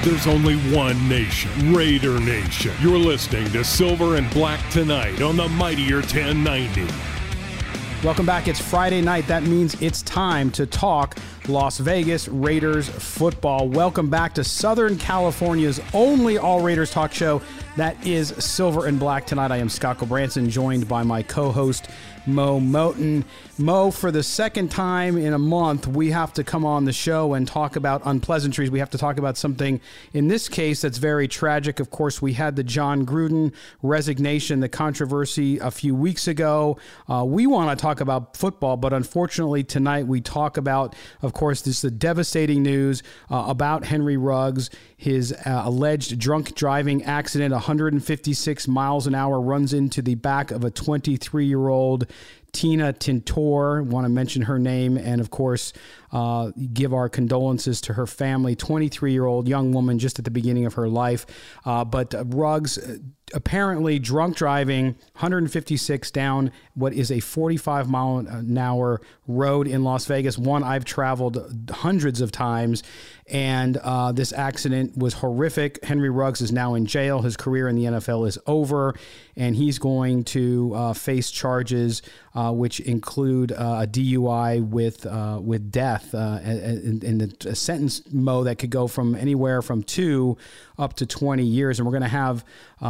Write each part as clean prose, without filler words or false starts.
There's only one nation, Raider Nation. You're listening to Silver and Black Tonight on the Mightier 1090. Welcome back. It's Friday night. That means it's time to talk Las Vegas Raiders football. Welcome back to Southern California's only all Raiders talk show. That is Silver and Black Tonight. I am Scott Branson, joined by my co-host, Mo Moten. Mo, for the second time in a month, we have to come on the show and talk about unpleasantries. We have to talk about something, in this case, that's very tragic. Of course, we had the Jon Gruden resignation, the controversy a few weeks ago. We want to talk about football, but unfortunately tonight we talk about, of course, this is the devastating news about Henry Ruggs, his alleged drunk driving accident, 156 miles an hour, runs into the back of a 23-year-old Tina Tintor. Want to mention her name and, of course, give our condolences to her family. 23-year-old young woman just at the beginning of her life. But Ruggs apparently drunk driving, 156 down what is a 45-mile-an-hour road in Las Vegas, one I've traveled hundreds of times. And this accident was horrific. Henry Ruggs is now in jail. His career in the NFL is over, and he's going to face charges which include a DUI with death, and a sentence, Mo, that could go from anywhere from 2 up to 20 years. And we're going to have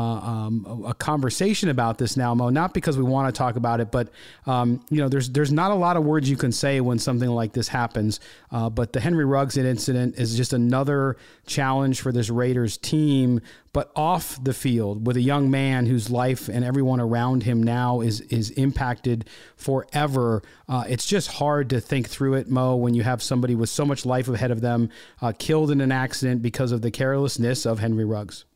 a conversation about this now, Mo, not because we want to talk about it, but there's not a lot of words you can say when something like this happens. But the Henry Ruggs incident is just another challenge for this Raiders team, but off the field with a young man whose life and everyone around him now is impacted forever. It's just hard to think through it, Mo, when you have somebody with so much life ahead of them killed in an accident because of the carelessness of Henry Ruggs.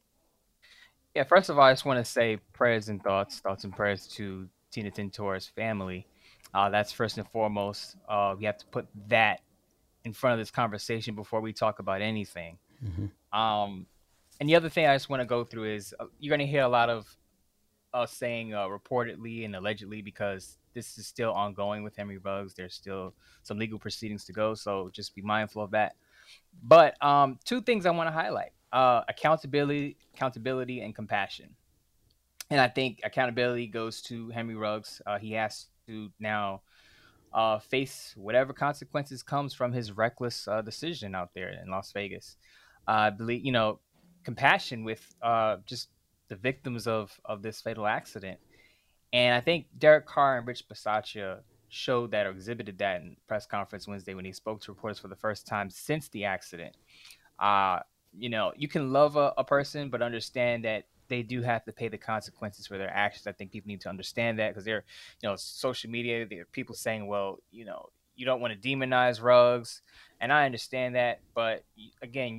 Yeah, first of all, I just want to say prayers and thoughts and prayers to Tina Tintor's family. That's first and foremost. We have to put that in front of this conversation before we talk about anything. Mm-hmm. And the other thing I just want to go through is you're going to hear a lot of us saying reportedly and allegedly, because this is still ongoing with Henry Ruggs. There's still some legal proceedings to go, so just be mindful of that. But two things I want to highlight: accountability, and compassion. And I think accountability goes to Henry Ruggs. He has to now face whatever consequences comes from his reckless decision out there in Las Vegas. I believe, compassion with just the victims of this fatal accident. And I think Derek Carr and Rich Bisaccia showed that, or exhibited that, in press conference Wednesday when he spoke to reporters for the first time since the accident. You can love a person, but understand that they do have to pay the consequences for their actions. I think people need to understand that, because they're, social media, there are people saying, well, you don't want to demonize Ruggs. And I understand that. But again,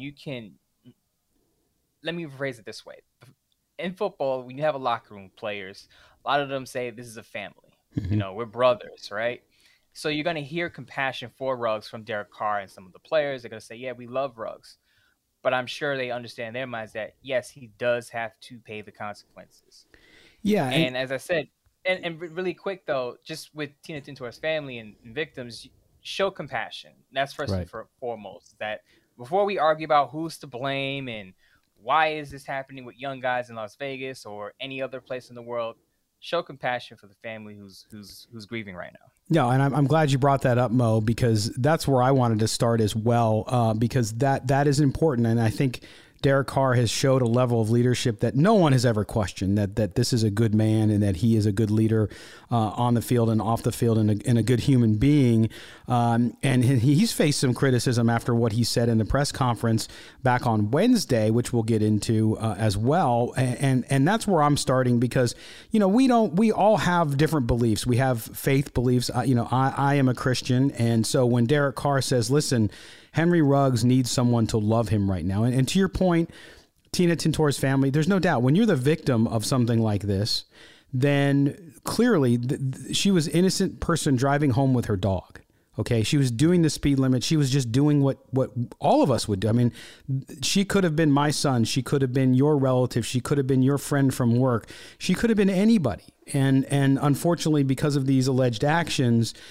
let me rephrase it this way. In football, when you have a locker room, players, a lot of them say this is a family. Mm-hmm. We're brothers, right? So you're going to hear compassion for Ruggs from Derek Carr and some of the players. They're going to say, yeah, we love Ruggs. But I'm sure they understand in their minds that, yes, he does have to pay the consequences. Yeah. And as I said, and really quick, though, just with Tina Tintor's family and victims, show compassion. That's first and foremost. That before we argue about who's to blame and why is this happening with young guys in Las Vegas or any other place in the world, show compassion for the family who's grieving right now. No, and I'm glad you brought that up, Mo, because that's where I wanted to start as well, because that is important. And I think Derek Carr has showed a level of leadership that no one has ever questioned, that this is a good man and that he is a good leader on the field and off the field, and a good human being. And he's faced some criticism after what he said in the press conference back on Wednesday, which we'll get into as well. And that's where I'm starting, because, we all have different beliefs. We have faith beliefs. I am a Christian. And so when Derek Carr says, listen, Henry Ruggs needs someone to love him right now. And to your point, Tina Tintor's family, there's no doubt when you're the victim of something like this, then clearly she was an innocent person driving home with her dog. Okay. She was doing the speed limit. She was just doing what all of us would do. I mean, she could have been my son. She could have been your relative. She could have been your friend from work. She could have been anybody. And unfortunately, because of these alleged actions,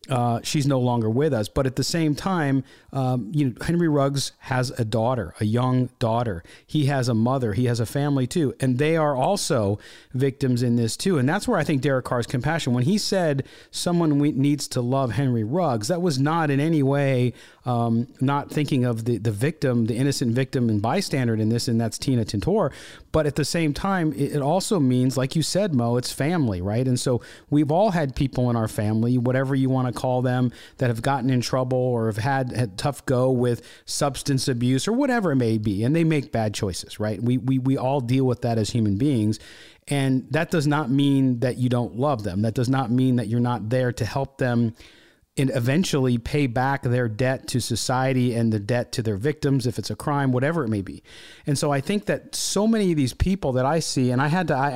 she's no longer with us. But at the same time, Henry Ruggs has a daughter, a young daughter. He has a mother. He has a family too. And they are also victims in this too. And that's where I think Derek Carr's compassion, when he said someone needs to love Henry Ruggs, that was not in any way not thinking of the victim, the innocent victim and bystander in this, and that's Tina Tintor. But at the same time, it also means, like you said, Mo, it's family, right? And so we've all had people in our family, whatever you want to call them, that have gotten in trouble or have had tough go with substance abuse or whatever it may be, and they make bad choices, right? We all deal with that as human beings. And that does not mean that you don't love them. That does not mean that you're not there to help them and eventually pay back their debt to society and the debt to their victims, if it's a crime, whatever it may be. And so I think that so many of these people that I see, and I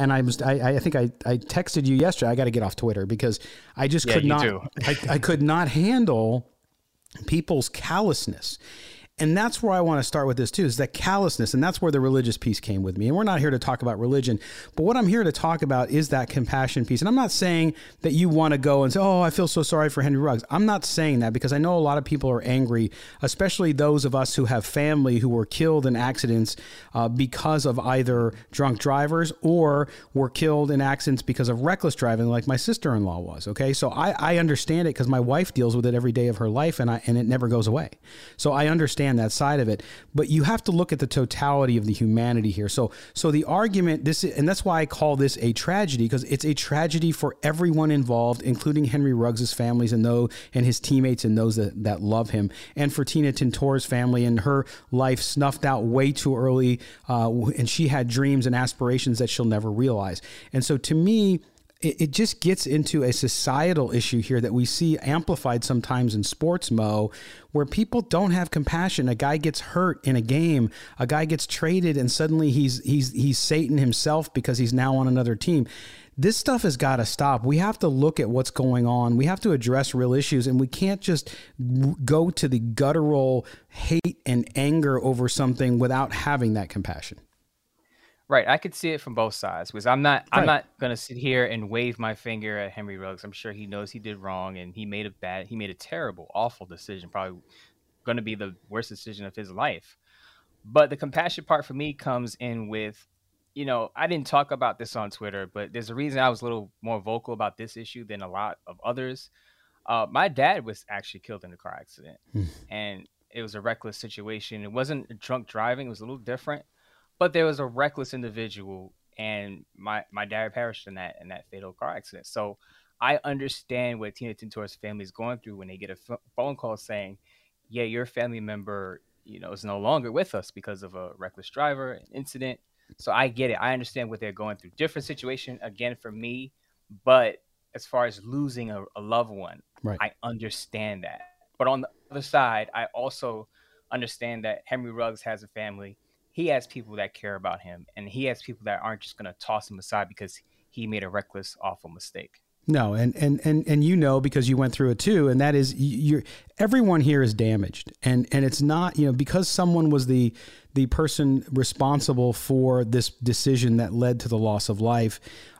think I texted you yesterday, I got to get off Twitter because I just could not, I could not handle people's callousness. And that's where I want to start with this too, is that callousness. And that's where the religious piece came with me. And we're not here to talk about religion, but what I'm here to talk about is that compassion piece. And I'm not saying that you want to go and say, oh, I feel so sorry for Henry Ruggs. I'm not saying that, because I know a lot of people are angry, especially those of us who have family who were killed in accidents because of either drunk drivers or were killed in accidents because of reckless driving, like my sister-in-law was. Okay. So I understand it because my wife deals with it every day of her life, and it never goes away. So I understand that side of it, but you have to look at the totality of the humanity here. So the argument, and that's why I call this a tragedy, because it's a tragedy for everyone involved, including Henry Ruggs' families and his teammates and those that love him, and for Tina Tintor's family and her life snuffed out way too early, and she had dreams and aspirations that she'll never realize. And so to me, it just gets into a societal issue here that we see amplified sometimes in sports, Mo, where people don't have compassion. A guy gets hurt in a game, a guy gets traded, and suddenly he's Satan himself because he's now on another team. This stuff has got to stop. We have to look at what's going on. We have to address real issues, and we can't just go to the guttural hate and anger over something without having that compassion. Right, I could see it from both sides, because I'm not going to sit here and wave my finger at Henry Ruggs. I'm sure he knows he did wrong, and he made a terrible, awful decision, probably going to be the worst decision of his life. But the compassion part for me comes in with, I didn't talk about this on Twitter, but there's a reason I was a little more vocal about this issue than a lot of others. My dad was actually killed in a car accident, and it was a reckless situation. It wasn't drunk driving. It was a little different. But there was a reckless individual, and my dad perished in that fatal car accident. So I understand what Tina Tintor's family is going through when they get a phone call saying, yeah, your family member, is no longer with us because of a reckless driver, an incident. So I get it. I understand what they're going through. Different situation, again, for me. But as far as losing a loved one, right, I understand that. But on the other side, I also understand that Henry Ruggs has a family. He has people that care about him, and he has people that aren't just going to toss him aside because he made a reckless, awful mistake. No, and because you went through it too, and that is everyone here is damaged, and it's not because someone was the person responsible for this decision that led to the loss of life.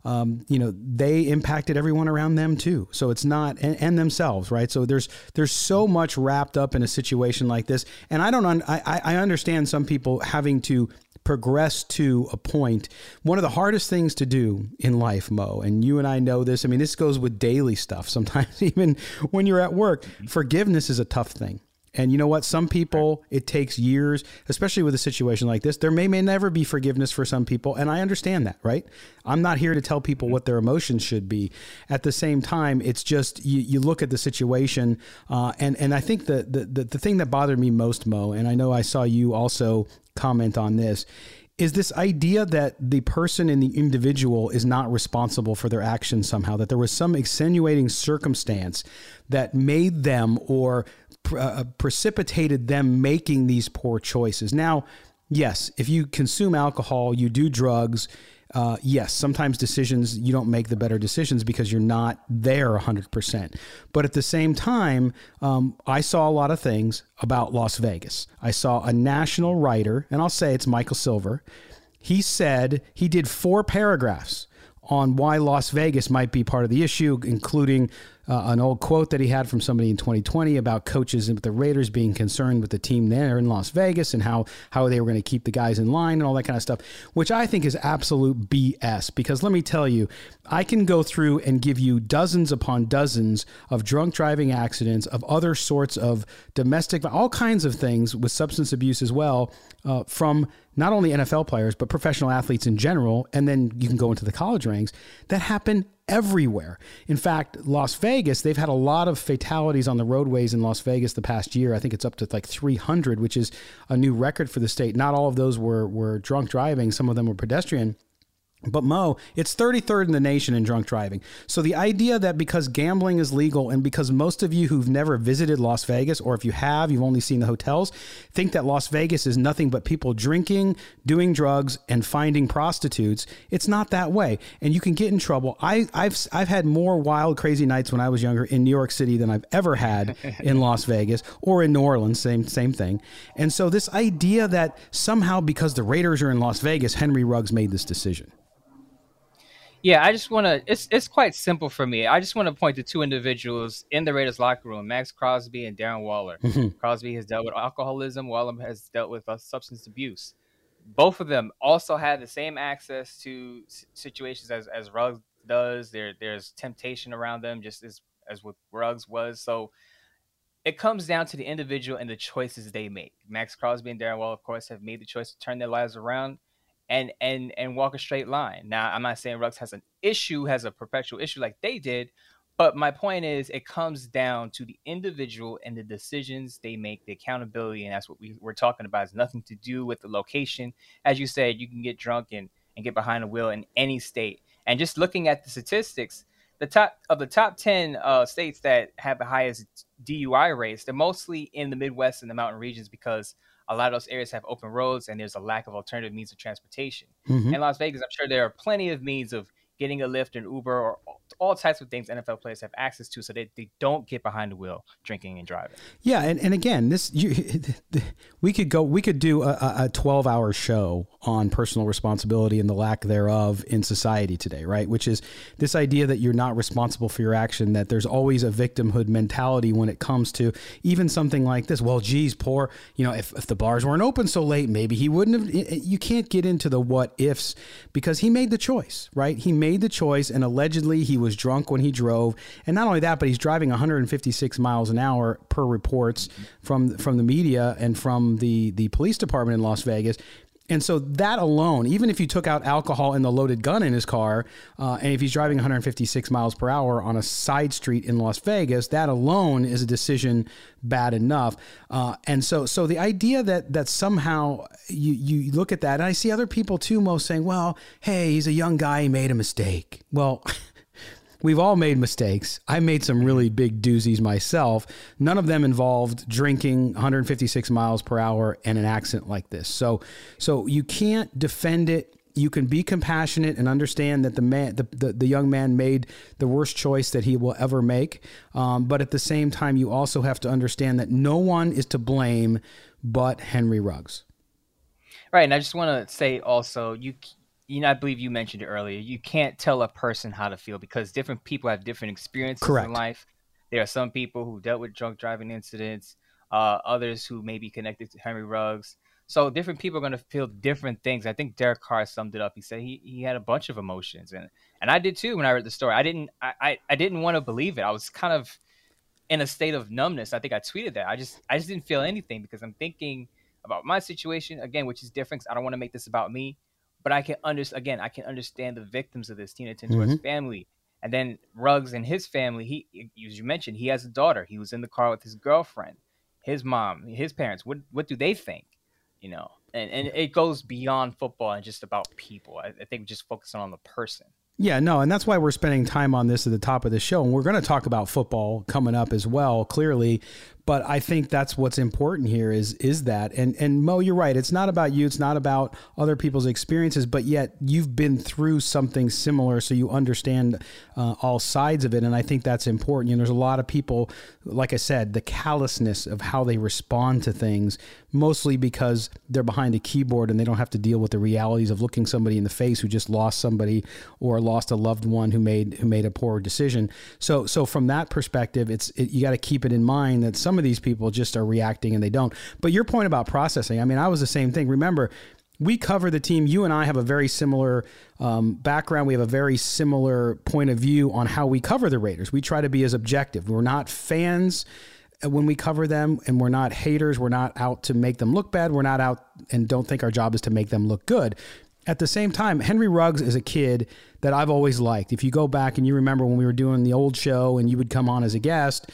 They impacted everyone around them too. So it's not and themselves, right? So there's so much wrapped up in a situation like this, and I understand some people having to progress to a point. One of the hardest things to do in life, Mo, and you and I know this. I mean, this goes with daily stuff. Sometimes even when you're at work, forgiveness is a tough thing. And you know what? Some people, it takes years, especially with a situation like this. There may never be forgiveness for some people, and I understand that, right? I'm not here to tell people what their emotions should be. At the same time, it's just you look at the situation, and I think the thing that bothered me most, Mo, and I know I saw you also comment on this, is this idea that the person and the individual is not responsible for their actions somehow, that there was some extenuating circumstance that made them or precipitated them making these poor choices. Now, yes, if you consume alcohol, you do drugs, yes, sometimes decisions, you don't make the better decisions because you're not there 100%. But at the same time, I saw a lot of things about Las Vegas. I saw a national writer, and I'll say it's Michael Silver. He said he did 4 paragraphs on why Las Vegas might be part of the issue, including an old quote that he had from somebody in 2020 about coaches with the Raiders being concerned with the team there in Las Vegas and how they were going to keep the guys in line and all that kind of stuff, which I think is absolute BS. Because let me tell you, I can go through and give you dozens upon dozens of drunk driving accidents, of other sorts of domestic, all kinds of things with substance abuse as well, from not only NFL players, but professional athletes in general. And then you can go into the college ranks that happen everywhere. In fact, Las Vegas, they've had a lot of fatalities on the roadways in Las Vegas the past year. I think it's up to like 300, which is a new record for the state. Not all of those were drunk driving. Some of them were pedestrian. But Mo, it's 33rd in the nation in drunk driving. So the idea that because gambling is legal and because most of you who've never visited Las Vegas, or if you have, you've only seen the hotels, think that Las Vegas is nothing but people drinking, doing drugs, and finding prostitutes. It's not that way. And you can get in trouble. I've had more wild, crazy nights when I was younger in New York City than I've ever had in Las Vegas or in New Orleans, same thing. And so this idea that somehow because the Raiders are in Las Vegas, Henry Ruggs made this decision. Yeah, I just want to, it's quite simple for me. I just want to point to two individuals in the Raiders locker room, Max Crosby and Darren Waller. Crosby has dealt with alcoholism. Waller has dealt with substance abuse. Both of them also had the same access to situations as Ruggs does. There's temptation around them, just as what Ruggs was. So it comes down to the individual and the choices they make. Max Crosby and Darren Waller, of course, have made the choice to turn their lives around and walk a straight line. Now, I'm not saying Ruggs has a perpetual issue like they did, but my point is it comes down to the individual and the decisions they make, the accountability, and that's what we're talking about. It's nothing to do with the location. As you said, you can get drunk and get behind the wheel in any state. And just looking at the statistics, the top 10 states that have the highest DUI rates, they're mostly in the Midwest and the mountain regions because a lot of those areas have open roads and there's a lack of alternative means of transportation. In Las Vegas, I'm sure there are plenty of means of getting a Lyft and Uber or all types of things NFL players have access to so that they don't get behind the wheel drinking and driving. Yeah, and again, we could do a 12-hour show on personal responsibility and the lack thereof in society today, right? Which is this idea that you're not responsible for your action, that there's always a victimhood mentality when it comes to even something like this. Well, geez, poor, if the bars weren't open so late, maybe he wouldn't have. You can't get into the what ifs because he made the choice, right? He made the choice, and allegedly he was drunk when he drove. And not only that, but he's driving 156 miles an hour per reports from the media and from the police department in Las Vegas. And so that alone, even if you took out alcohol and the loaded gun in his car, and if he's driving 156 miles per hour on a side street in Las Vegas, that alone is a decision bad enough. And so the idea that somehow you look at that, and I see other people too, Mo, saying, well, hey, he's a young guy, he made a mistake. Well, we've all made mistakes. I made some really big doozies myself. None of them involved drinking 156 miles per hour and an accident like this. So you can't defend it. You can be compassionate and understand that the young man made the worst choice that he will ever make. But at the same time, you also have to understand that no one is to blame but Henry Ruggs. Right. And I just want to say also, I believe you mentioned it earlier. You can't tell a person how to feel because different people have different experiences in life. There are some people who dealt with drunk driving incidents, others who may be connected to Henry Ruggs. So different people are going to feel different things. I think Derek Carr summed it up. He said he had a bunch of emotions, and I did too when I read the story. I didn't want to believe it. I was kind of in a state of numbness. I think I tweeted that. I just didn't feel anything because I'm thinking about my situation again, which is different. 'Cause I don't want to make this about me. But I can understand the victims of this, Tina Tintor's family. And then Ruggs and his family, as you mentioned, he has a daughter. He was in the car with his girlfriend, his mom, his parents. What do they think? And it goes beyond football and just about people. I think just focusing on the person. Yeah, no, and that's why we're spending time on this at the top of the show. And we're going to talk about football coming up as well, clearly. But I think that's what's important here is that. And Mo, you're right. It's not about you. It's not about other people's experiences, but yet you've been through something similar, so you understand all sides of it. And I think that's important. You know, there's a lot of people, like I said, the callousness of how they respond to things, mostly because they're behind a keyboard and they don't have to deal with the realities of looking somebody in the face who just lost somebody or lost a loved one who made a poor decision. So from that perspective, you got to keep it in mind that some of these people just are reacting and they don't. But your point about processing, I mean, I was the same thing. Remember, we cover the team. You and I have a very similar background. We have a very similar point of view on how we cover the Raiders. We try to be as objective. We're not fans when we cover them, and we're not haters. We're not out to make them look bad. We're not out and don't think our job is to make them look good. At the same time, Henry Ruggs is a kid that I've always liked. If you go back and you remember when we were doing the old show and you would come on as a guest,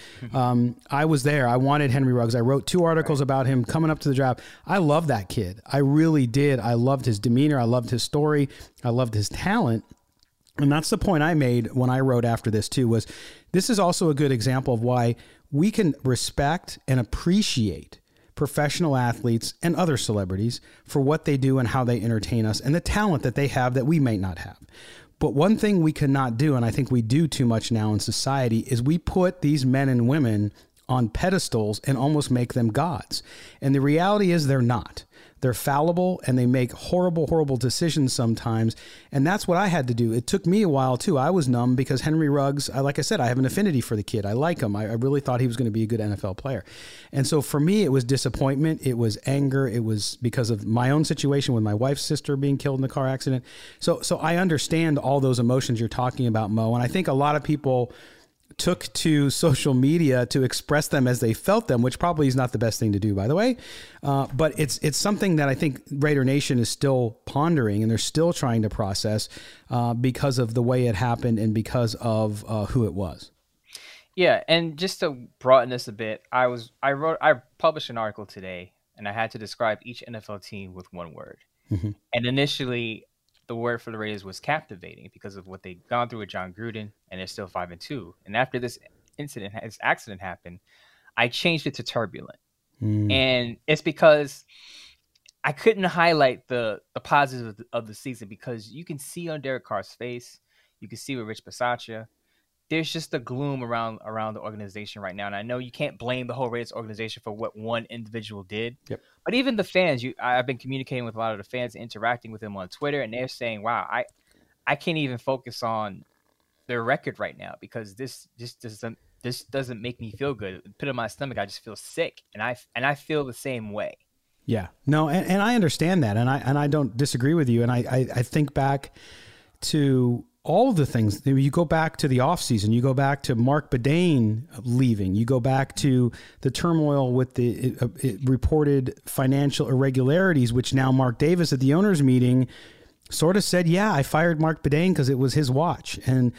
I was there. I wanted Henry Ruggs. I wrote 2 articles about him coming up to the draft. I loved that kid. I really did. I loved his demeanor. I loved his story. I loved his talent. And that's the point I made when I wrote after this too, was this is also a good example of why we can respect and appreciate professional athletes and other celebrities for what they do and how they entertain us and the talent that they have that we may not have. But one thing we cannot do, and I think we do too much now in society, is we put these men and women on pedestals and almost make them gods. And the reality is they're not. They're fallible and they make horrible, horrible decisions sometimes. And that's what I had to do. It took me a while too. I was numb because Henry Ruggs, like I said, I have an affinity for the kid. I like him. I really thought he was going to be a good NFL player. And so for me, it was disappointment. It was anger. It was because of my own situation with my wife's sister being killed in the car accident. So I understand all those emotions you're talking about, Mo. And I think a lot of people took to social media to express them as they felt them, which probably is not the best thing to do, by the way. But it's something that I think Raider Nation is still pondering and they're still trying to process because of the way it happened and because of who it was. Yeah, and just to broaden this a bit, I published an article today, and I had to describe each NFL team with one word. Mm-hmm. And initially, the word for the Raiders was captivating because of what they'd gone through with John Gruden, and they're still 5-2. And after this accident happened, I changed it to turbulent. And it's because I couldn't highlight the positives of the season, because you can see on Derek Carr's face, you can see with Rich Bisaccia, there's just a gloom around the organization right now. And I know you can't blame the whole Raiders organization for what one individual did. Yep. But even the fans, I've been communicating with a lot of the fans, interacting with them on Twitter, and they're saying, wow, I can't even focus on their record right now because this doesn't make me feel good. Put it in my stomach, I just feel sick. And I feel the same way. Yeah. No, and I understand that. And I don't disagree with you. And I think back to all of the things. You go back to the offseason, you go back to Mark Bedane leaving, you go back to the turmoil with the reported financial irregularities, which now Mark Davis at the owners meeting sort of said, yeah, I fired Mark Bedane because it was his watch, and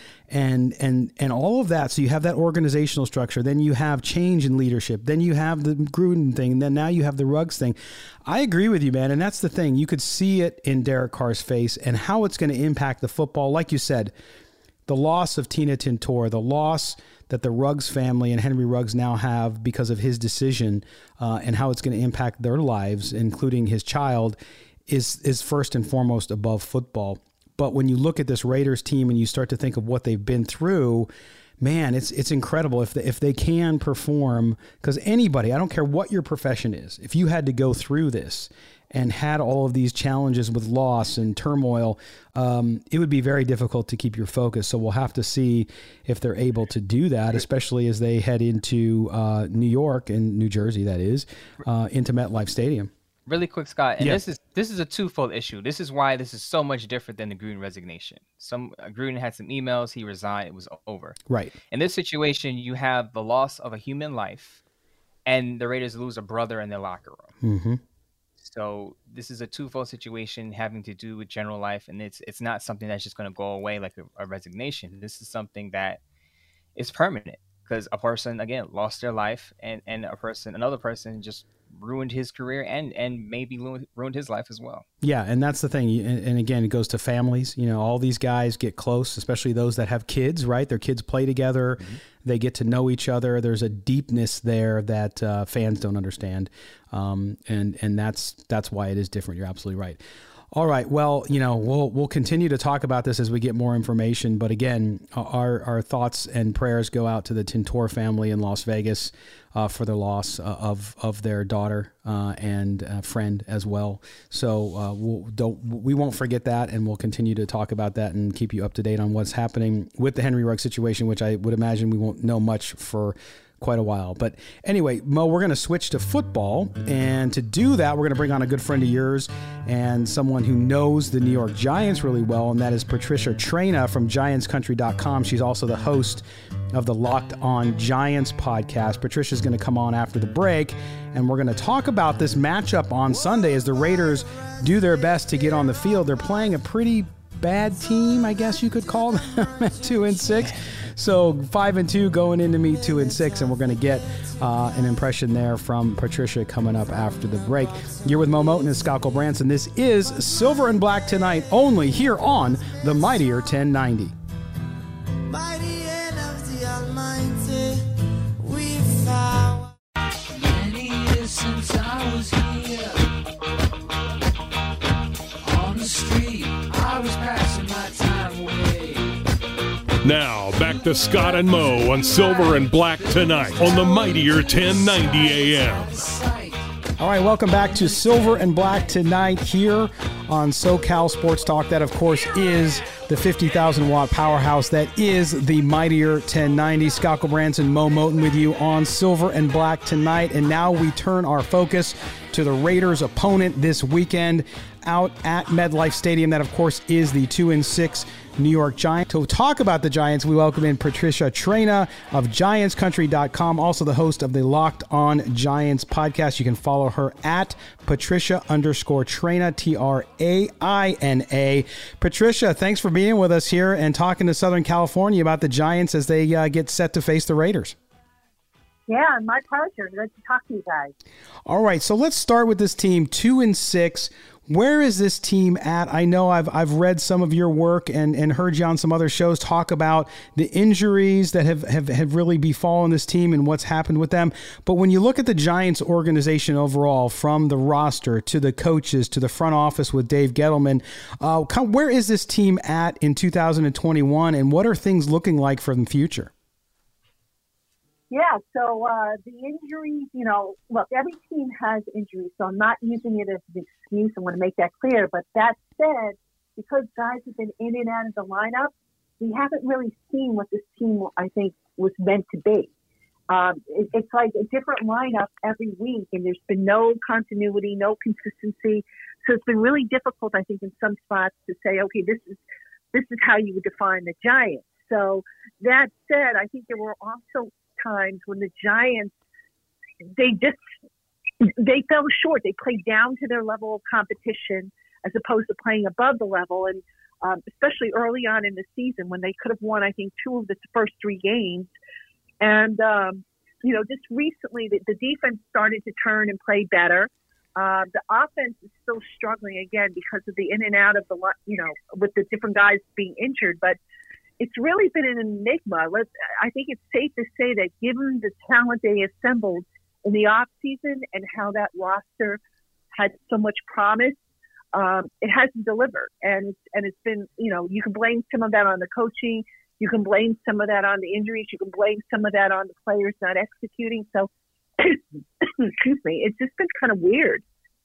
all of that. So you have that organizational structure, then you have change in leadership, then you have the Gruden thing, and then now you have the Ruggs thing. I agree with you, man. And that's the thing. You could see it in Derek Carr's face and how it's going to impact the football. Like you said, the loss of Tina Tintor, the loss that the Ruggs family and Henry Ruggs now have because of his decision, and how it's going to impact their lives, including his child, is first and foremost above football. But when you look at this Raiders team and you start to think of what they've been through, man, it's incredible if they can perform. Because anybody, I don't care what your profession is, if you had to go through this and had all of these challenges with loss and turmoil, it would be very difficult to keep your focus. So we'll have to see if they're able to do that, especially as they head into New York and New Jersey, that is, into MetLife Stadium. Really quick, Scott, and this is a twofold issue. This is why this is so much different than the Gruden resignation. Gruden had some emails, he resigned, it was over. Right. In this situation, you have the loss of a human life, and the Raiders lose a brother in their locker room. Mm-hmm. So this is a twofold situation having to do with general life, and it's not something that's just going to go away like a resignation. This is something that is permanent because a person, again, lost their life, and another person just ruined his career and maybe ruined his life as well. Yeah, and that's the thing. And again, it goes to families. You know, all these guys get close, especially those that have kids, right? Their kids play together. They get to know each other. There's a deepness there that fans don't understand, and that's why it is different. You're absolutely right. All right. Well, we'll continue to talk about this as we get more information. But again, our thoughts and prayers go out to the Tintor family in Las Vegas for the loss of their daughter and friend as well. So we won't forget that, and we'll continue to talk about that and keep you up to date on what's happening with the Henry Ruggs situation, which I would imagine we won't know much for quite a while. But anyway, Mo, we're going to switch to football. And to do that, we're going to bring on a good friend of yours and someone who knows the New York Giants really well, and that is Patricia Traina from GiantsCountry.com. She's also the host of the Locked On Giants podcast. Patricia's going to come on after the break, and we're going to talk about this matchup on Sunday as the Raiders do their best to get on the field. They're playing a pretty bad team, I guess you could call them, at 2-6. So 5-2 going in to meet 2-6, and we're going to get an impression there from Patricia coming up after the break. You're with Mo Moton and Scott Branson. This is Silver and Black Tonight, only here on the Mightier 1090. Mighty end of the Almighty, we found. Many years since I was here on the street, I was passing my time away. Now, back to Scott and Mo on Silver and Black Tonight on the Mightier 1090 AM. All right, welcome back to Silver and Black Tonight here on SoCal Sports Talk. That, of course, is the 50,000-watt powerhouse that is the Mightier 1090. Scott Branson, Mo Moton with you on Silver and Black Tonight. And now we turn our focus to the Raiders' opponent this weekend out at MetLife Stadium. That, of course, is the 2-6 New York Giants. To talk about the Giants, we welcome in Patricia Traina of GiantsCountry.com, also the host of the Locked On Giants podcast. You can follow her at Patricia_Traina, Traina. Patricia, thanks for being with us here and talking to Southern California about the Giants as they get set to face the Raiders. Yeah, my pleasure. Good to talk to you guys. All right, so let's start with this team, 2-6. Where is this team at? I know I've read some of your work and heard you on some other shows talk about the injuries that have really befallen this team and what's happened with them. But when you look at the Giants organization overall, from the roster to the coaches to the front office with Dave Gettleman, where is this team at in 2021, and what are things looking like for the future? Yeah, so the injuries, look, every team has injuries, so I'm not using it as an excuse. I want to make that clear. But that said, because guys have been in and out of the lineup, we haven't really seen what this team, I think, was meant to be. It's like a different lineup every week, and there's been no continuity, no consistency. So it's been really difficult, I think, in some spots to say, okay, this is how you would define the Giants. So that said, I think there were also times when the Giants, they fell short. They played down to their level of competition as opposed to playing above the level. And especially early on in the season when they could have won, I think, 2 of the first 3 games. And, just recently the defense started to turn and play better. The offense is still struggling again because of the in and out of the, with the different guys being injured. But it's really been an enigma. I think it's safe to say that given the talent they assembled in the offseason and how that roster had so much promise, it hasn't delivered. And it's been, you can blame some of that on the coaching. You can blame some of that on the injuries. You can blame some of that on the players not executing. So, excuse me, it's just been kind of weird.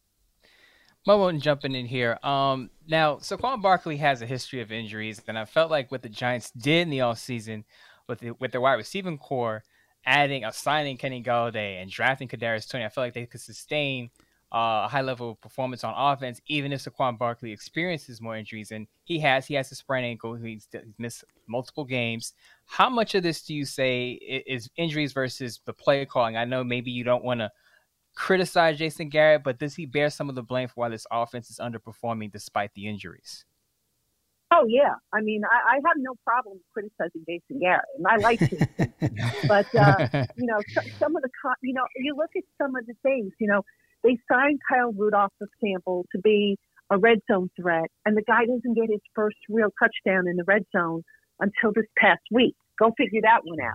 Mo jumping in here. Now, Saquon Barkley has a history of injuries, and I felt like what the Giants did in the offseason with their wide receiving core, signing Kenny Golladay and drafting Kadarius Toney, I felt like they could sustain a high level of performance on offense, even if Saquon Barkley experiences more injuries. And he has a sprained ankle. He's missed multiple games. How much of this do you say is injuries versus the play calling? I know maybe you don't want to criticize Jason Garrett, but does he bear some of the blame for why this offense is underperforming despite the injuries? Oh, yeah. I mean, I have no problem criticizing Jason Garrett, and I like him. But, some of the, you look at some of the things, they signed Kyle Rudolph of Campbell to be a red zone threat, and the guy doesn't get his first real touchdown in the red zone until this past week. Go figure that one out.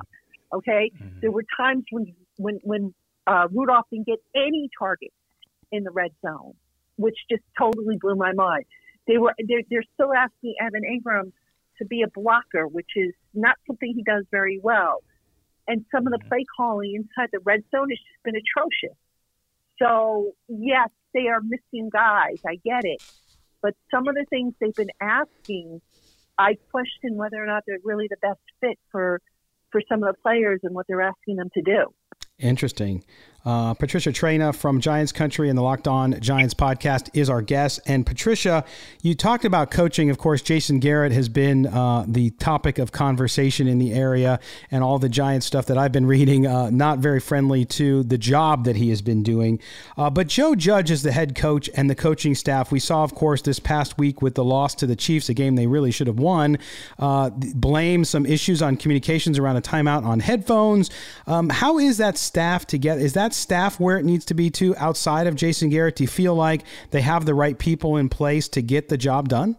Okay, there were times when Rudolph didn't get any targets in the red zone, which just totally blew my mind. They're still asking Evan Ingram to be a blocker, which is not something he does very well. And some of the play calling inside the red zone has just been atrocious. So, yes, they are missing guys. I get it. But some of the things they've been asking, I question whether or not they're really the best fit for some of the players and what they're asking them to do. Interesting. Patricia Traina from Giants Country and the Locked On Giants podcast is our guest. And Patricia, you talked about coaching. Of course, Jason Garrett has been the topic of conversation in the area, and all the Giants stuff that I've been reading, not very friendly to the job that he has been doing. But Joe Judge is the head coach and the coaching staff. We saw, of course, this past week with the loss to the Chiefs, a game they really should have won, blame some issues on communications around a timeout on headphones. How is that staff together? Is that staff where it needs to be too, outside of Jason Garrett? Do you feel like they have the right people in place to get the job done?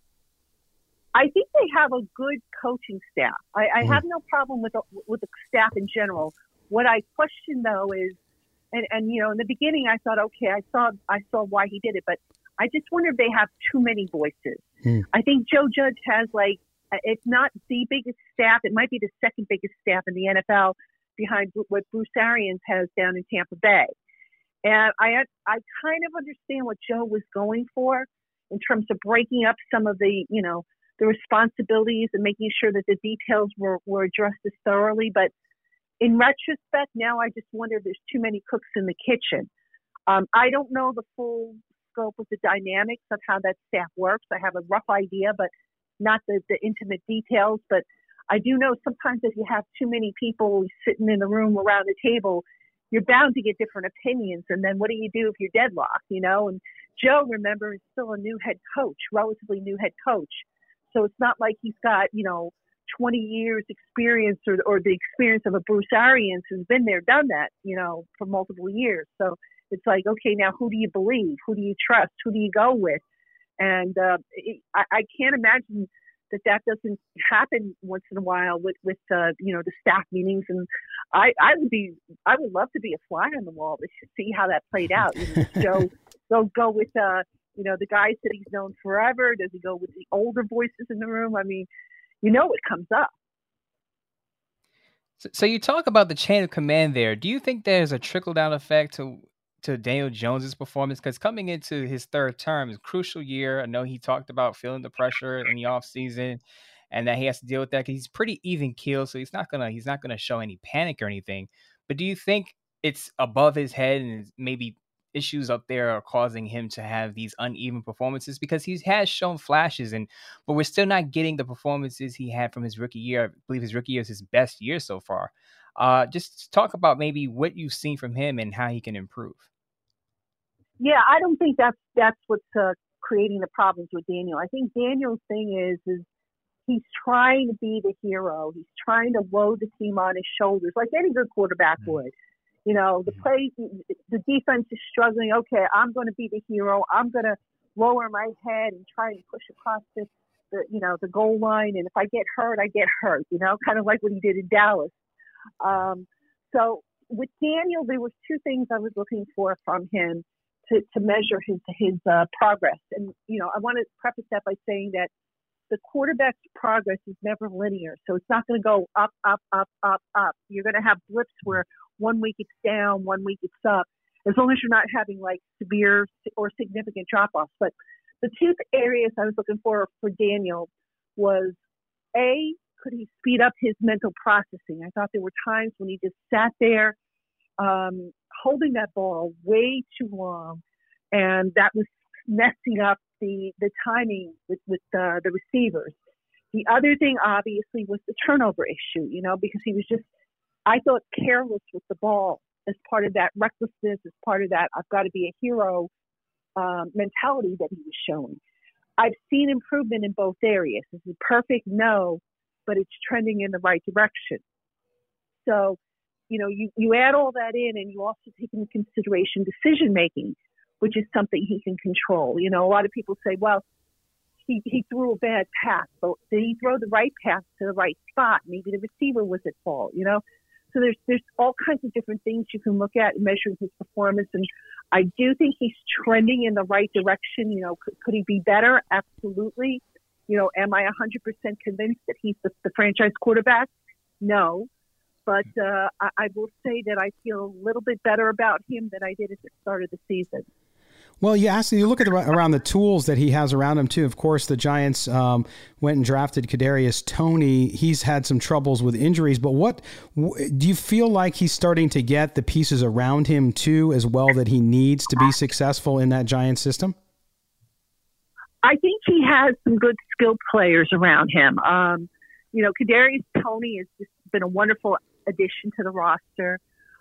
I think they have a good coaching staff. I have no problem with the staff in general. What I question though is, and you know, in the beginning I thought, okay, I saw why he did it, but I just wonder if they have too many voices. I think Joe Judge has, like, if not the biggest staff, it might be the second biggest staff in the NFL, behind what Bruce Arians has down in Tampa Bay. And I kind of understand what Joe was going for in terms of breaking up some of the, you know, the responsibilities and making sure that the details were addressed as thoroughly. But in retrospect, now I just wonder if there's too many cooks in the kitchen. I don't know the full scope of the dynamics of how that staff works. I have a rough idea, but not the intimate details. But I do know sometimes if you have too many people sitting in the room around the table, you're bound to get different opinions. And then what do you do if you're deadlocked, you know? And Joe, remember, is still a new head coach, relatively new head coach. So it's not like he's got, you know, 20 years experience or the experience of a Bruce Arians who's been there, done that, you know, for multiple years. So it's like, okay, now who do you believe? Who do you trust? Who do you go with? And I can't imagine that doesn't happen once in a while with you know, the staff meetings. And I would love to be a fly on the wall to see how that played out. You know, Joe go with you know, the guys that he's known forever. Does he go with the older voices in the room? I mean, you know, what comes up. So you talk about the chain of command there. Do you think there's a trickle down effect to Daniel Jones's performance? Because coming into his third term is a crucial year. I know he talked about feeling the pressure in the offseason and that he has to deal with that because he's pretty even keeled, so he's not gonna show any panic or anything. But do you think it's above his head and maybe issues up there are causing him to have these uneven performances? Because he has shown flashes, but we're still not getting the performances he had from his rookie year. I believe his rookie year is his best year so far. Just talk about maybe what you've seen from him and how he can improve. Yeah, I don't think that's what's creating the problems with Daniel. I think Daniel's thing is he's trying to be the hero. He's trying to load the team on his shoulders like any good quarterback would. You know, the defense is struggling. Okay, I'm going to be the hero. I'm going to lower my head and try and push across the goal line. And if I get hurt, I get hurt. You know, kind of like what he did in Dallas. So with Daniel, there was two things I was looking for from him to measure his progress. And, you know, I want to preface that by saying that the quarterback's progress is never linear. So it's not going to go up, up, up, up, up. You're going to have blips where 1 week it's down, 1 week it's up, as long as you're not having like severe or significant drop-offs. But the two areas I was looking for Daniel was, A, could he speed up his mental processing? I thought there were times when he just sat there holding that ball way too long, and that was messing up the timing with the receivers. The other thing, obviously, was the turnover issue, you know, because he was just, I thought, careless with the ball as part of that recklessness, as part of that I've got to be a hero mentality that he was showing. I've seen improvement in both areas. This is perfect? No, but it's trending in the right direction. So, you know, you add all that in, and you also take into consideration decision-making, which is something he can control. You know, a lot of people say, well, he threw a bad pass, but did he throw the right pass to the right spot? Maybe the receiver was at fault, you know? So there's all kinds of different things you can look at measuring his performance. And I do think he's trending in the right direction. You know, could he be better? Absolutely. You know, am I 100% convinced that he's the franchise quarterback? No. But I will say that I feel a little bit better about him than I did at the start of the season. Well, you look at around the tools that he has around him, too. Of course, the Giants went and drafted Kadarius Toney. He's had some troubles with injuries. But what do you feel like he's starting to get the pieces around him, too, as well, that he needs to be successful in that Giants system? I think he has some good skilled players around him. You know, Kadarius Toney has just been a wonderful addition to the roster.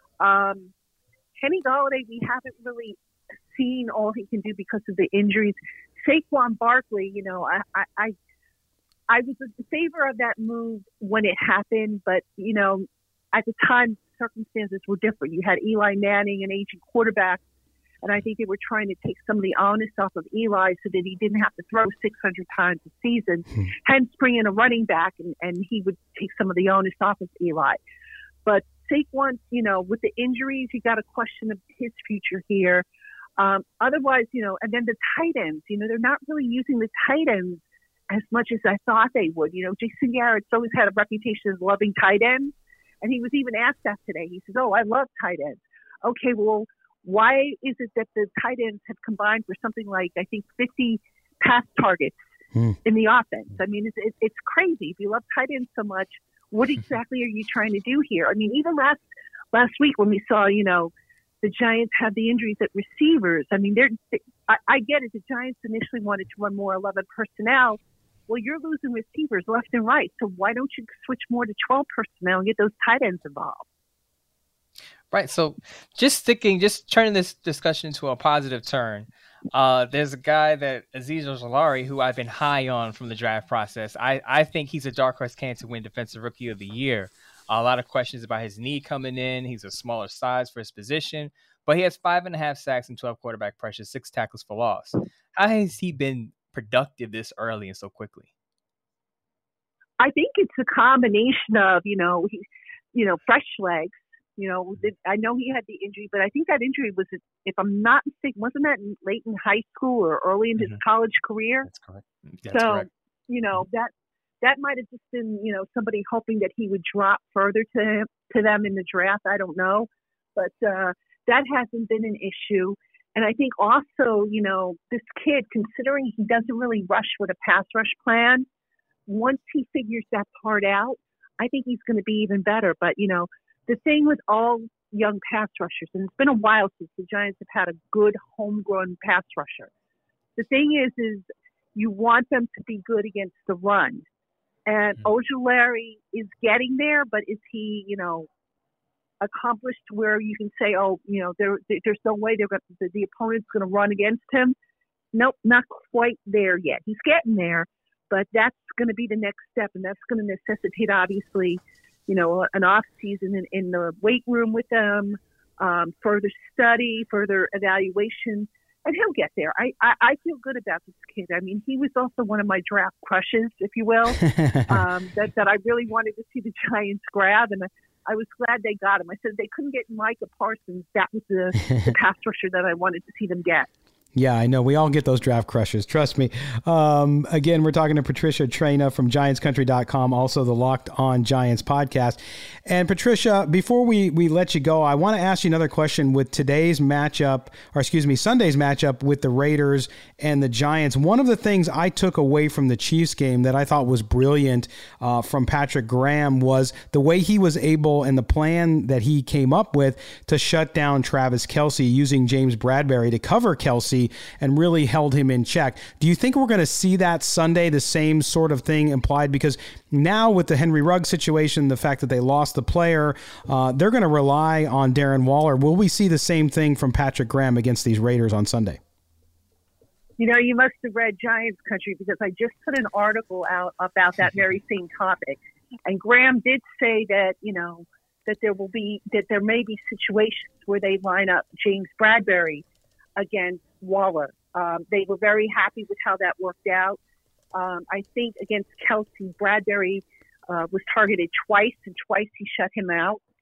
Kenny Golladay, we haven't really seen all he can do because of the injuries. Saquon Barkley, you know, I was in favor of that move when it happened, but, you know, at the time, circumstances were different. You had Eli Manning, an aging quarterback, and I think they were trying to take some of the onus off of Eli so that he didn't have to throw 600 times a season, hence bring in a running back, and he would take some of the onus off of Eli. But Saquon, you know, with the injuries, you got a question of his future here. Otherwise, you know, and then the tight ends, you know, they're not really using the tight ends as much as I thought they would. You know, Jason Garrett's always had a reputation as loving tight ends, and he was even asked that today. He says, "Oh, I love tight ends." Okay, well, why is it that the tight ends have combined for something like, I think, 50 pass targets in the offense? I mean, it's crazy. If you love tight ends so much, what exactly are you trying to do here? I mean, even last week when we saw, you know, the Giants have the injuries at receivers. I mean, I get it. The Giants initially wanted to run more 11 personnel. Well, you're losing receivers left and right. So why don't you switch more to 12 personnel and get those tight ends involved? Right. So just turning this discussion into a positive turn. There's a guy Azeez Ojulari, who I've been high on from the draft process. I think he's a dark horse candidate to win Defensive Rookie of the Year. A lot of questions about his knee coming in. He's a smaller size for his position, but he has 5.5 sacks and 12 quarterback pressures, 6 tackles for loss. How has he been productive this early and so quickly? I think it's a combination of, fresh legs. I know he had the injury, but I think that injury was, if I'm not mistaken, wasn't that late in high school or early in his college career? That's correct. That's correct. That might have just been, somebody hoping that he would drop further to them in the draft. I don't know. But that hasn't been an issue. And I think also, this kid, considering he doesn't really rush with a pass rush plan, once he figures that part out, I think he's going to be even better. But, the thing with all young pass rushers, and it's been a while since the Giants have had a good homegrown pass rusher. The thing is you want them to be good against the run. And Ojulari is getting there, but is he, accomplished where you can say, there's no way the opponent's going to run against him? Nope, not quite there yet. He's getting there, but that's going to be the next step, and that's going to necessitate, obviously, an off season in the weight room with them, further study, further evaluation, and he'll get there. I feel good about this kid. I mean, he was also one of my draft crushes, if you will, that I really wanted to see the Giants grab, and I was glad they got him. I said they couldn't get Micah Parsons. That was the pass rusher that I wanted to see them get. Yeah, I know. We all get those draft crushes. Trust me. Again, we're talking to Patricia Traina from GiantsCountry.com, also the Locked On Giants podcast. And Patricia, before we let you go, I want to ask you another question with Sunday's matchup with the Raiders and the Giants. One of the things I took away from the Chiefs game that I thought was brilliant from Patrick Graham was the way he was able and the plan that he came up with to shut down Travis Kelce using James Bradberry to cover Kelce and really held him in check. Do you think we're going to see that Sunday, the same sort of thing implied? Because now with the Henry Ruggs situation, the fact that they lost the player, they're going to rely on Darren Waller. Will we see the same thing from Patrick Graham against these Raiders on Sunday? You must have read Giants Country, because I just put an article out about that very same topic. And Graham did say that, that there may be situations where they line up James Bradberry against Waller. They were very happy with how that worked out. I think against Kelce, Bradberry was targeted twice, and twice he shut him out.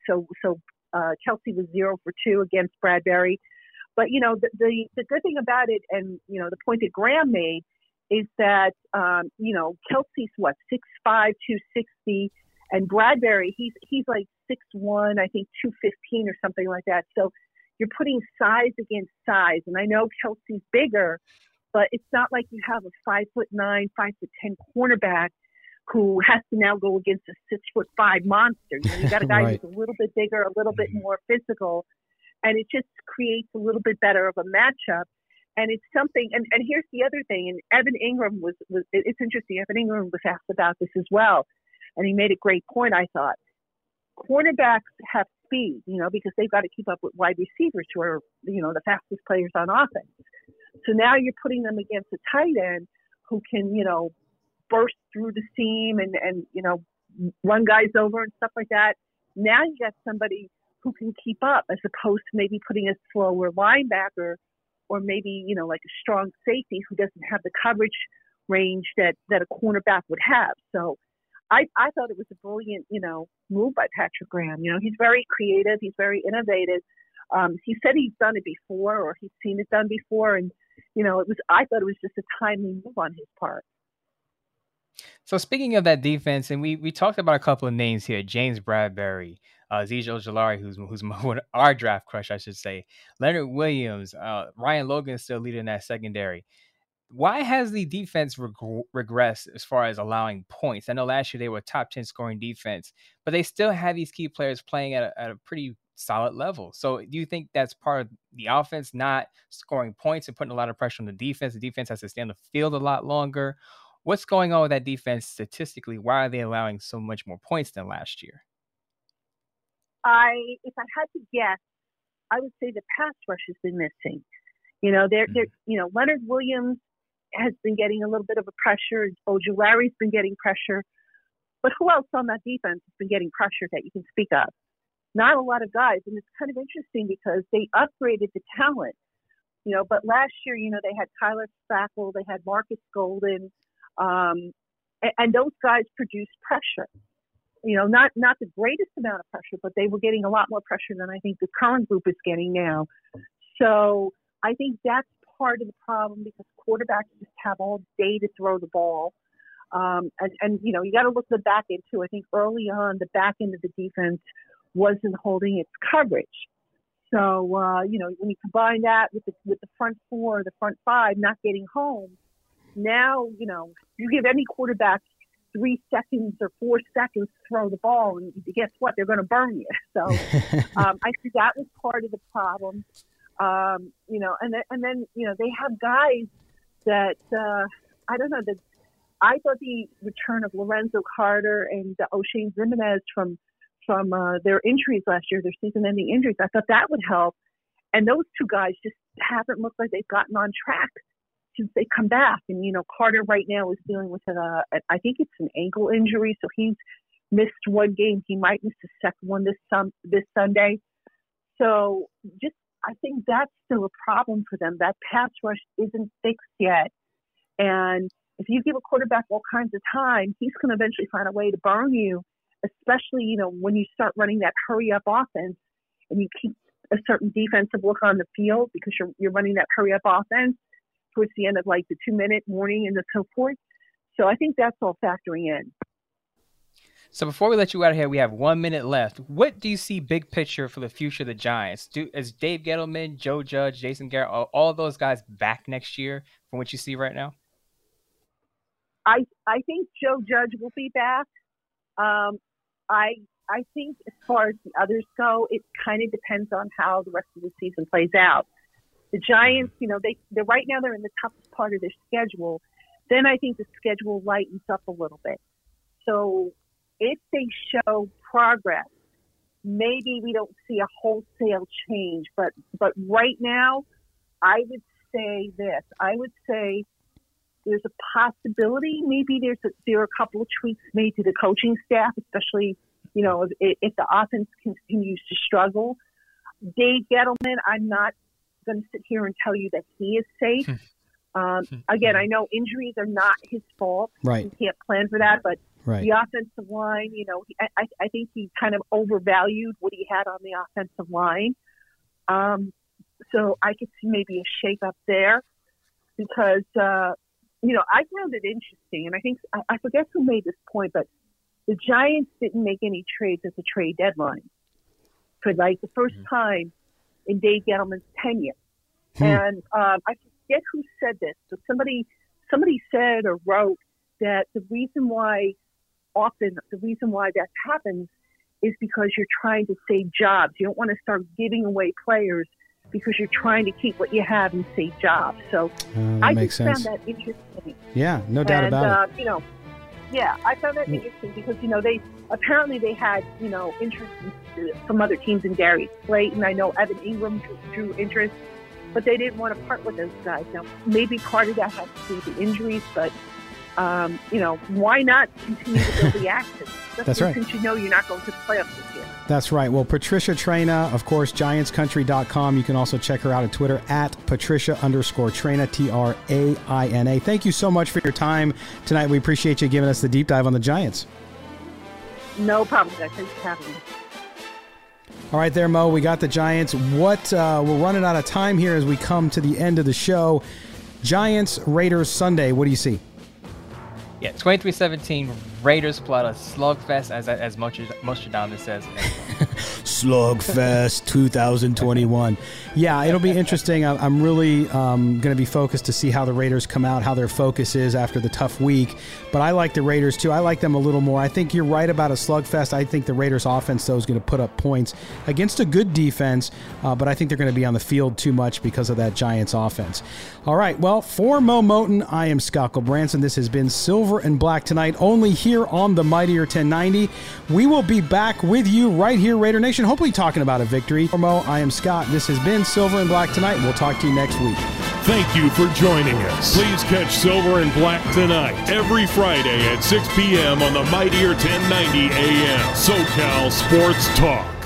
So Kelsey was 0 for 2 against Bradbury. But, you know, the good thing about it, and, you know, the point that Graham made is that, you know, Kelsey's 6'5", 260, and Bradbury, he's like 6'1", I think 215 or something like that. So you're putting size against size. And I know Kelsey's bigger, but it's not like you have a 5'9", 5'10" cornerback who has to now go against a 6'5" monster. You know, you got a guy Right. who's a little bit bigger, a little bit more physical, and it just creates a little bit better of a matchup. And it's something, and here's the other thing, and Evan Ingram was it's interesting, Evan Ingram was asked about this as well, and he made a great point, I thought. Cornerbacks have speed, you know, because they've got to keep up with wide receivers who are, you know, the fastest players on offense. So now you're putting them against a tight end who can, you know, burst through the seam and you know, run guys over and stuff like that. Now you got somebody who can keep up, as opposed to maybe putting a slower linebacker or maybe, you know, like a strong safety who doesn't have the coverage range that a cornerback would have. So I thought it was a brilliant, you know, move by Patrick Graham. You know, he's very creative. He's very innovative. He said he's done it before, or he's seen it done before. And, you know, I thought it was just a timely move on his part. So speaking of that defense, and we talked about a couple of names here: James Bradbury, Azeez Ojulari, who's our draft crush, I should say, Leonard Williams, Ryan Logan is still leading that secondary. Why has the defense regressed as far as allowing points? I know last year they were a top 10 scoring defense, but they still have these key players playing at a pretty solid level. So do you think that's part of the offense not scoring points and putting a lot of pressure on the defense? The defense has to stay on the field a lot longer. What's going on with that defense statistically? Why are they allowing so much more points than last year? If I had to guess, I would say the pass rush has been missing. You know, you know, Leonard Williams has been getting a little bit of a pressure. Ojulari's been getting pressure. But who else on that defense has been getting pressure that you can speak of? Not a lot of guys. And it's kind of interesting because they upgraded the talent. You know, but last year, you know, they had Tyler Spackle, they had Marcus Golden, and those guys produced pressure. You know, not the greatest amount of pressure, but they were getting a lot more pressure than I think the current group is getting now. So I think that's part of the problem, because quarterbacks just have all day to throw the ball. And you know, you got to look at the back end too. I think early on, the back end of the defense wasn't holding its coverage. So, you know, when you combine that with the front four, the front five not getting home, now, you know, you give any quarterback 3 seconds or 4 seconds to throw the ball, and guess what? They're going to burn you. So I think that was part of the problem. You know, and then, you know, they have guys that, I don't know, that I thought the return of Lorenzo Carter and O'Shane Zimenez from their injuries last year, their season-ending injuries, I thought that would help. And those two guys just haven't looked like they've gotten on track since they come back. And, you know, Carter right now is dealing with I think it's an ankle injury, so he's missed one game. He might miss the second one this Sunday. So just, I think that's still a problem for them. That pass rush isn't fixed yet. And if you give a quarterback all kinds of time, he's going to eventually find a way to burn you, especially, you know, when you start running that hurry-up offense and you keep a certain defensive look on the field because you're running that hurry-up offense towards the end of like the 2-minute warning and so forth. So I think that's all factoring in. So before we let you out of here, we have 1 minute left. What do you see big picture for the future of the Giants? Is Dave Gettleman, Joe Judge, Jason Garrett, all of those guys back next year from what you see right now? I think Joe Judge will be back. I think as far as the others go, it kind of depends on how the rest of the season plays out. The Giants, you know, they're right now they're in the toughest part of their schedule. Then I think the schedule lightens up a little bit. So if they show progress, maybe we don't see a wholesale change. But right now, I would say this. I would say there's a possibility. Maybe there are a couple of tweaks made to the coaching staff, especially, you know, if the offense continues to struggle. Dave Gettleman, I'm not going to sit here and tell you that he is safe. Again, I know injuries are not his fault. Right. He can't plan for that, but Right. The offensive line, I think he kind of overvalued what he had on the offensive line. So I could see maybe a shake-up there because, I found it interesting. And I think, I forget who made this point, but the Giants didn't make any trades at the trade deadline for like the first time in Dave Gettleman's tenure. And I forget who said this, but somebody said or wrote that the reason why that happens is because you're trying to save jobs. You don't want to start giving away players because you're trying to keep what you have and save jobs. So I just found that interesting. Yeah, no doubt about it. I found that interesting because, they had, interest from other teams in Darius Slayton. I know Evan Ingram drew interest, but they didn't want to part with those guys. Now, maybe part of that has to do with the injuries, but, why not continue to build the action? That's right. Since you're not going to the playoffs this year. That's right. Well, Patricia Traina, of course, GiantsCountry.com. You can also check her out on Twitter at Patricia_Traina, Traina. Thank you so much for your time tonight. We appreciate you giving us the deep dive on the Giants. No problem, guys. Thanks for having me. All right there, Mo. We got the Giants. We're running out of time here as we come to the end of the show. Giants, Raiders Sunday. What do you see? Yeah, 23-17, Raiders pull out a slugfest, as Nostradamus says. Slugfest 2021. Yeah, it'll be interesting. I'm really going to be focused to see how the Raiders come out, how their focus is after the tough week. But I like the Raiders, too. I like them a little more. I think you're right about a slugfest. I think the Raiders offense, though, is going to put up points against a good defense. But I think they're going to be on the field too much because of that Giants offense. All right, well, for Mo Moton, I am Scott Gulbranson. This has been Silver and Black tonight, only here on the Mightier 1090. We will be back with you right here, Raider Nation, hopefully talking about a victory. For Mo, I am Scott. This has been Silver and Black tonight. We'll talk to you next week. Thank you for joining us. Please catch Silver and Black tonight, every Friday at 6 p.m. on the Mightier 1090 AM, SoCal Sports Talk.